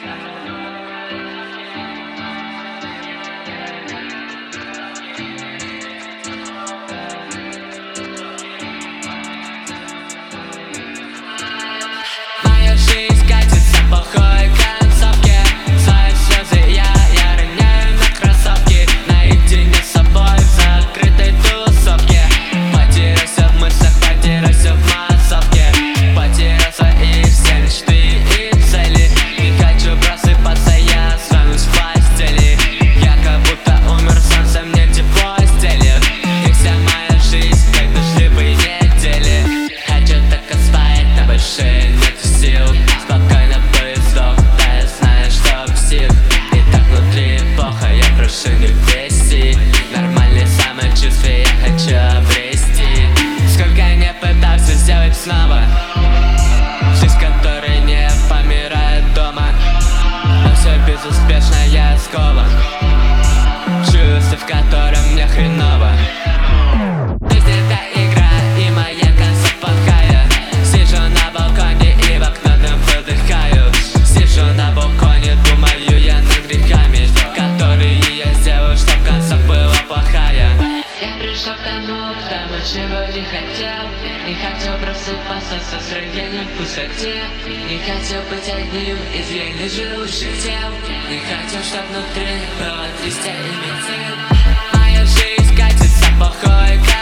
Моя жизнь катится по плохой концовке. Свои слезы я роняю на кроссовки. Наедине с собой в закрытой тусовке. Потерялся в мыслях, потерялся в массовке. Потерял свои все мечты и цели. Не хочу просыпаться, я останусь в постели. Я как будто умер, солнце мне тепло стелет. И вся моя жизнь как дождливые недели. Хочу так спать, но больше нету сил. Спокойно поездов, да я знаю, что псих. И так внутри плохо, я прошу не вести. Нормальные самочувствия я хочу обрести. Сколько я не пытался сделать снова. Жизнь, которой не помирает дома. Но все безуспешно, я скован. Чувства, в котором мне хреново. Жизнь это игра, и моя концовка плохая. Сижу на балконе и в окно дым выдыхаю. Сижу на балконе, думаю я над грехами, которые я сделал, чтоб концовка была плохая. Я пришел к тому, чего не хотел. Не хотел просыпаться со строением в пустоте. Не хотел быть одним из еле живущих тел. Не хотел, чтоб внутри было 200 и метель. Моя жизнь катится по плохой